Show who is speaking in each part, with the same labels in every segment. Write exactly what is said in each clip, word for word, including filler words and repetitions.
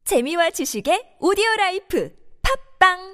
Speaker 1: 재미와 지식의 오디오라이프 팝빵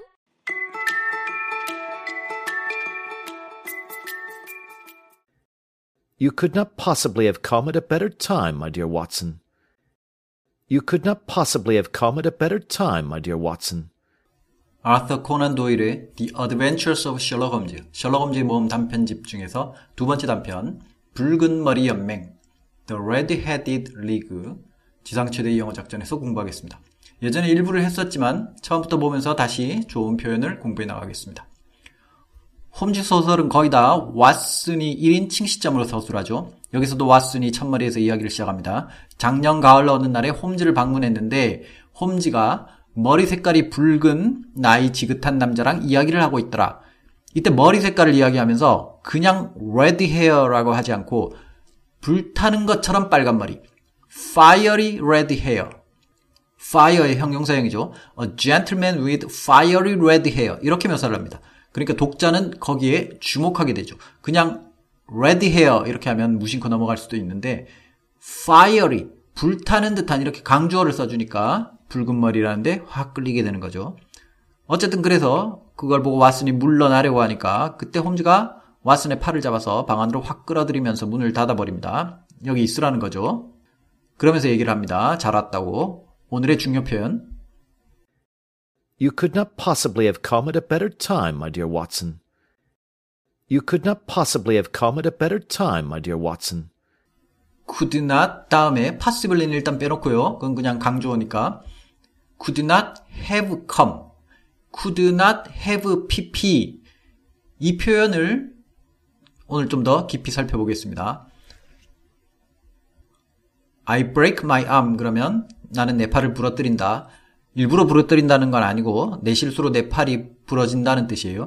Speaker 2: You could not possibly have come at a better time, my dear Watson. You could not possibly have come at a better time, my dear Watson.
Speaker 3: 아서 코난 도일의 The Adventures of Sherlock Holmes, 셜록 홈즈의 모험 단편집 중에서 두 번째 단편, 붉은 머리 연맹, The Red-Headed League, 지상 최대의 영어 작전에서 공부하겠습니다. 예전에 일부를 했었지만 처음부터 보면서 다시 좋은 표현을 공부해 나가겠습니다. 홈즈 소설은 거의 다 왓슨이 일 인칭 시점으로 서술하죠. 여기서도 왓슨이 첫머리에서 이야기를 시작합니다. 작년 가을 어느 날에 홈즈를 방문했는데 홈즈가 머리 색깔이 붉은 나이 지긋한 남자랑 이야기를 하고 있더라. 이때 머리 색깔을 이야기하면서 그냥 red hair라고 하지 않고 불타는 것처럼 빨간 머리, fiery red hair, fire의 형용사형이죠. A gentleman with fiery red hair 이렇게 묘사를 합니다. 그러니까 독자는 거기에 주목하게 되죠. 그냥 red hair 이렇게 하면 무심코 넘어갈 수도 있는데 fiery, 불타는 듯한 이렇게 강조어를 써주니까 붉은 머리라는데 확 끌리게 되는 거죠. 어쨌든 그래서 그걸 보고 왓슨이 물러나려고 하니까 그때 홈즈가 왓슨의 팔을 잡아서 방 안으로 확 끌어들이면서 문을 닫아버립니다. 여기 있으라는 거죠. 그러면서 얘기를 합니다. 잘 왔다고. 오늘의 중요 표현.
Speaker 2: You could not possibly have come at a better time, my dear Watson. You could not possibly have come at a better time, my dear Watson.
Speaker 3: could not 다음에 possibly는 일단 빼놓고요. 그건 그냥 강조어니까. could not have come. could not have pp. 이 표현을 오늘 좀 더 깊이 살펴보겠습니다. I break my arm 그러면 나는 내 팔을 부러뜨린다. 일부러 부러뜨린다는 건 아니고 내 실수로 내 팔이 부러진다는 뜻이에요.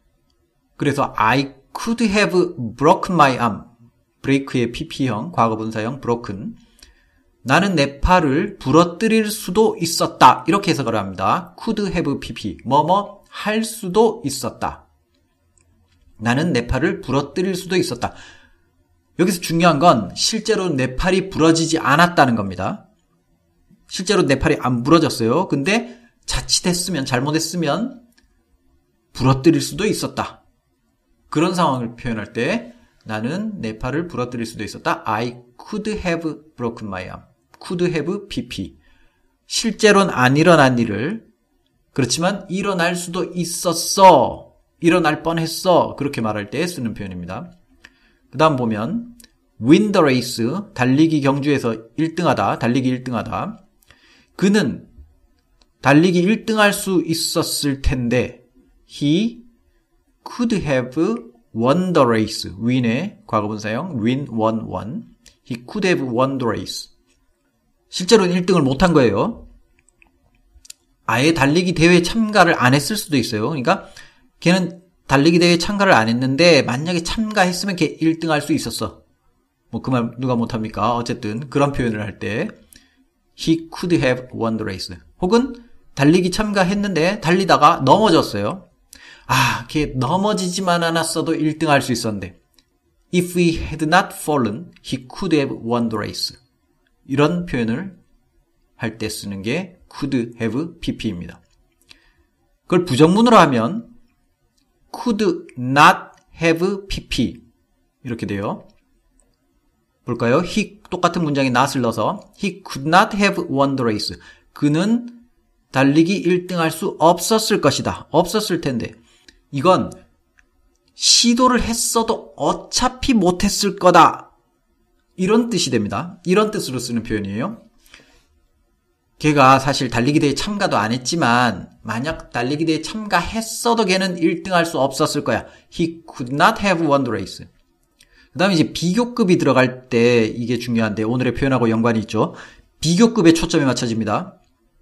Speaker 3: 그래서 I could have broken my arm. break의 pp형, 과거분사형 broken. 나는 내 팔을 부러뜨릴 수도 있었다. 이렇게 해석을 합니다. could have pp. 뭐뭐 할 수도 있었다. 나는 내 팔을 부러뜨릴 수도 있었다. 여기서 중요한 건 실제로 내 팔이 부러지지 않았다는 겁니다. 실제로 내 팔이 안 부러졌어요. 근데 자칫했으면, 잘못했으면 부러뜨릴 수도 있었다. 그런 상황을 표현할 때 나는 내 팔을 부러뜨릴 수도 있었다. I could have broken my arm. could have pp. 실제로는 안 일어난 일을 그렇지만 일어날 수도 있었어. 일어날 뻔했어. 그렇게 말할 때 쓰는 표현입니다. 그 다음 보면 win the race, 달리기 경주에서 일 등하다, 달리기 일 등하다. 그는 달리기 일 등할 수 있었을 텐데 he could have won the race. win의 과거분사형 win, won, won. he could have won the race. 실제로는 일 등을 못한 거예요. 아예 달리기 대회에 참가를 안 했을 수도 있어요. 그러니까 걔는 달리기 대회에 참가를 안 했는데 만약에 참가했으면 걔 일 등 할 수 있었어. 뭐 그 말 누가 못합니까? 어쨌든 그런 표현을 할 때 he could have won the race. 혹은 달리기 참가했는데 달리다가 넘어졌어요. 아, 걔 넘어지지만 않았어도 일 등 할 수 있었는데 if he had not fallen, he could have won the race. 이런 표현을 할 때 쓰는 게 could have pp입니다. 그걸 부정문으로 하면 could not have pp 이렇게 돼요. 볼까요? he 똑같은 문장에 not을 넣어서 he could not have won the race. 그는 달리기 일 등 할 수 없었을 것이다. 없었을 텐데. 이건 시도를 했어도 어차피 못했을 거다. 이런 뜻이 됩니다. 이런 뜻으로 쓰는 표현이에요. 걔가 사실 달리기 대회에 참가도 안 했지만 만약 달리기 대회에 참가했어도 걔는 일 등 할 수 없었을 거야. He could not have won the race. 그 다음에 이제 비교급이 들어갈 때 이게 중요한데 오늘의 표현하고 연관이 있죠. 비교급에 초점이 맞춰집니다.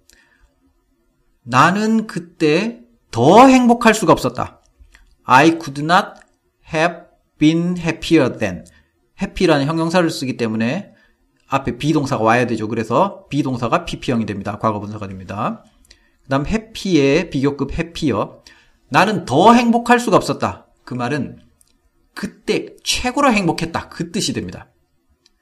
Speaker 3: 나는 그때 더 행복할 수가 없었다. I could not have been happier than. happy라는 형용사를 쓰기 때문에 앞에 비동사가 와야 되죠. 그래서 비동사가 pp형이 됩니다. 과거분사가 됩니다. 그 다음 happy의 비교급 happier. 나는 더 행복할 수가 없었다. 그 말은 그때 최고로 행복했다. 그 뜻이 됩니다.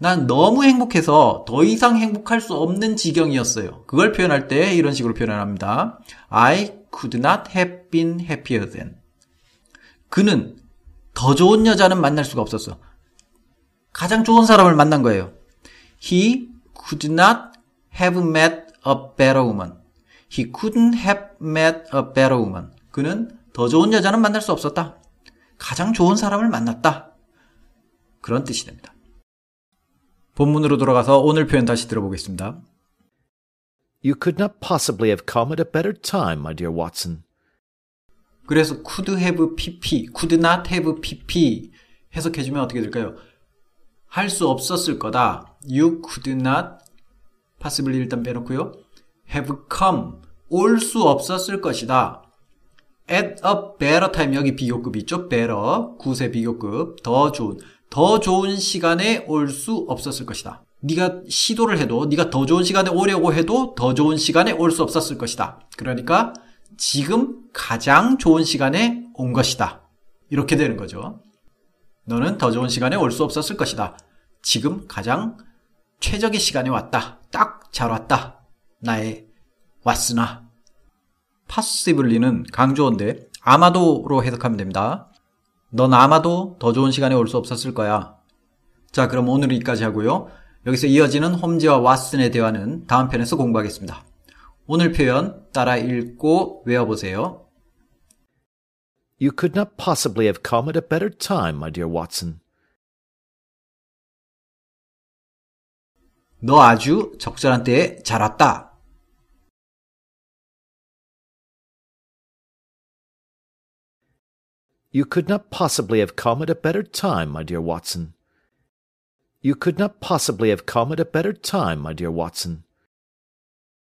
Speaker 3: 난 너무 행복해서 더 이상 행복할 수 없는 지경이었어요. 그걸 표현할 때 이런 식으로 표현합니다. I could not have been happier than. 그는 더 좋은 여자는 만날 수가 없었어. 가장 좋은 사람을 만난 거예요. He could not have met a better woman. He couldn't have met a better woman. 그는 더 좋은 여자는 만날 수 없었다. 가장 좋은 사람을 만났다. 그런 뜻이 됩니다. 본문으로 돌아가서 오늘 표현 다시 들어보겠습니다.
Speaker 2: You could not possibly have come at a better time, my dear Watson.
Speaker 3: 그래서 could have pp, could not have pp 해석해주면 어떻게 될까요? 할 수 없었을 거다. You could not, possibly 일단 빼놓고요. have come, 올 수 없었을 것이다. at a better time, 여기 비교급 있죠? better, 굿의 비교급, 더 좋은, 더 좋은 시간에 올 수 없었을 것이다. 네가 시도를 해도, 네가 더 좋은 시간에 오려고 해도 더 좋은 시간에 올 수 없었을 것이다. 그러니까 지금 가장 좋은 시간에 온 것이다. 이렇게 되는 거죠. 너는 더 좋은 시간에 올 수 없었을 것이다. 지금 가장 최적의 시간에 왔다. 딱 잘 왔다. 나의 왔으나. possibly는 강조어인데 아마도로 해석하면 됩니다. 넌 아마도 더 좋은 시간에 올 수 없었을 거야. 자, 그럼 오늘은 여기까지 하고요. 여기서 이어지는 홈즈와 왓슨의 대화는 다음 편에서 공부하겠습니다. 오늘 표현 따라 읽고 외워보세요.
Speaker 2: You could not possibly have come at a better time, my dear Watson.
Speaker 3: 너 아주 적절한 때에 잘 왔다.
Speaker 2: You could not possibly have come at a better time, my dear Watson. You could not possibly have come at a better time, my dear Watson.